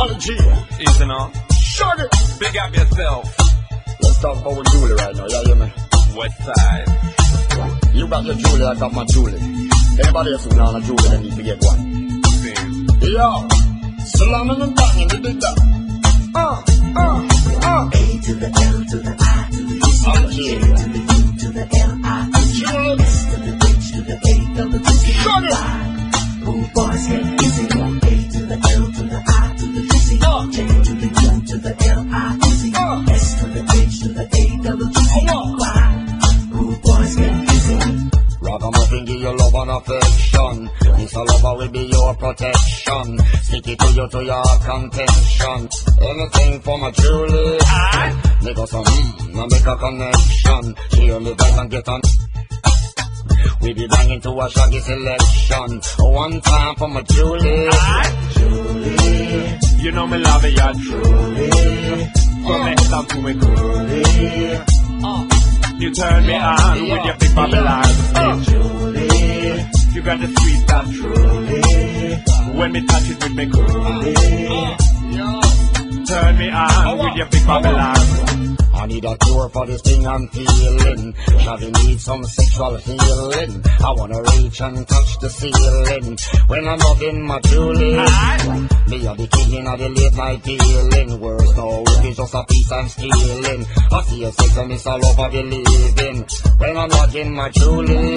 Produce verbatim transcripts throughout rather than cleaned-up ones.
Allergy. Easy now. Shut it. Big up yourself. Let's talk about with Julie right now, yeah, hear me? West side. You got your Julie, I got my Julie. Anybody else who know a Julie, they need to get one. See. Yo, slamming and banging, you did that. Uh, uh, uh. A to the L to the I to the C Allergy. to the U to the L I to the Julie. S to the H to the A double T C. Shut it. Who boys get busy? A to the L to the I to the T C. Uh. J to the U to the L I T C. Uh. S to the H to the A double T C. Uh. Y. Who boys get busy? Ragamuffin give you love and affection. This a lover will be your protection. Stick it to you to your contention. Anything for my Julie. Make us some mm, now make a connection. She only vibe and get on. We be banging to a shaggy selection. One time for my Julie. Julie. You know me love it, yeah, truly. From me down to me coolie. Uh. You turn me on with your big Babylon. Uh. Julie. You got the sweet stuff, truly. When me touch it with me coolie. Turn me on with your big Babylon. I need a cure for this thing I'm feeling. Shawty need some sexual healing. I wanna reach and touch the ceiling when I'm loving my Julie. Me are the king of the late night dealing. Words no, it's just a piece I'm stealing. I see a sex and it's all over the living when I'm loving my Julie.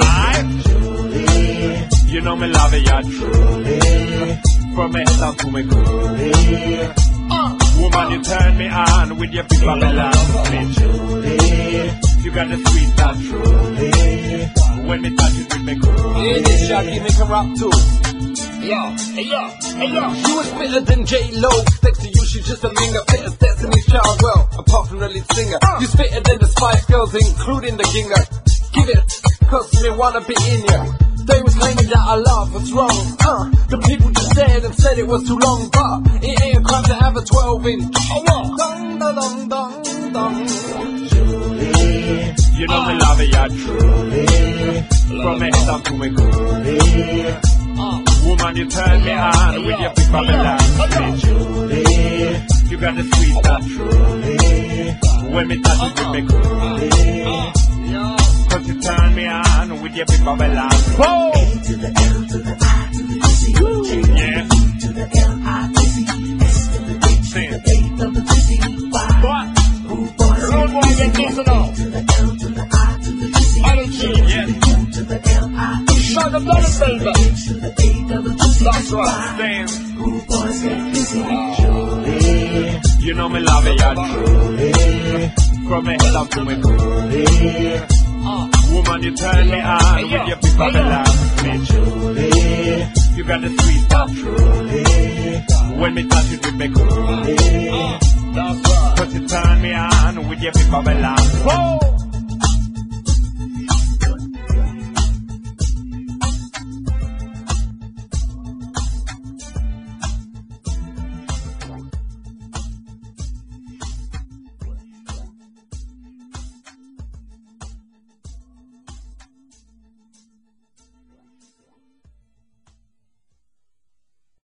Julie, you know me love it, yeah, truly. From me head down to me coolie. Uh. Woman, you turn me on with your big Babylon. Me Julie, you got the sweet stuff, truly. When me touch it with me coolie. Yeah, this Shaggy make a rap too. Yo, hey yo, hey yo. She was fitter than J-Lo. Next to you, she's just a minger. Fit as Destiny's Child, well, apart from the lead singer. Uh. You fitter than the Spice Girls, including the Ginger. Give it, cause me wanna be in ya. They was claiming that our love was wrong. Uh, the people just stared and said it was too long, but it ain't a crime to have a twelve inch. Oh, what? Dong, dong, dong, dong, dong. Julie, you know uh. me love it, yeah, truly. From me head down to me coolie. Uh. Woman, you turn me on with your big Babylon. Me Julie, you got the sweet stuff, truly. When me touch it with me coolie. Cause you turn me on with your big Babylon. Whoa! A to the L to the I to the T C. Yeah. U to the L I T C. S to the H to the A double T C. Y. What? Who boys Road boy, get close enough. A to the L to the I to the T C. Allergy. Yeah. U to the L I T C. Shut up, don't baby. H to the A double T C. That's right. Damn. Who boys get busy? Julie, you know me love it, yeah, truly. From me head down to me coolie. Uh. Woman, you turn me on with your big Babylon. Me Julie, you got the sweet stuff, truly. When me touch it with me coolie. Cause you turn me on with your big Babylon. Whoa!